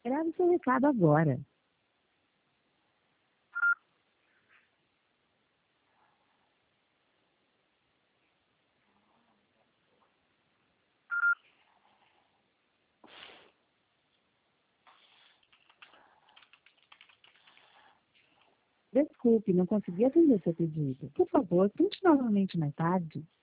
Grave seu recado agora. Desculpe, não consegui atender seu pedido. Por favor, tente novamente mais tarde.